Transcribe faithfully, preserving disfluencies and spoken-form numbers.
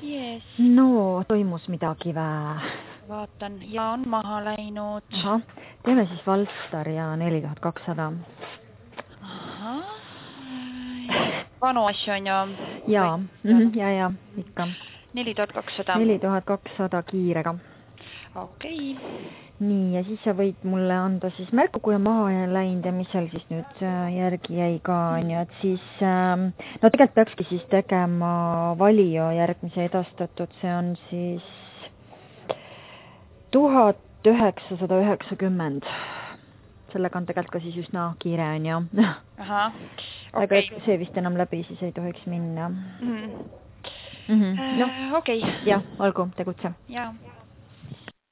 Yes. No, toimus midagi vä? Vaatan, ja on maha läinud. Aha, teeme siis Valstar ja neli tuhat kakssada. Aha. Vanu asju on ju. Jaa, mm-hmm, ja, ja, ikka. neli tuhat kakssada. neli tuhat kakssada kiirega. Okei. Nii, ja siis sa võid mulle anda siis märku, kui on maha läinud ja mis seal siis nüüd järgi jäi ka, nii et siis, no tegelikult peakski siis tegema Valio järgmise edastatud, see on siis tuhat üheksasada üheksakümmend. Sellega on tegelikult ka siis üsna kiire on ju. Aha, aga okei. see vist enam läbi siis ei tohiks minna. Mm. Mm-hmm. No, Okei. jah, olgu, tegutse. Jaa.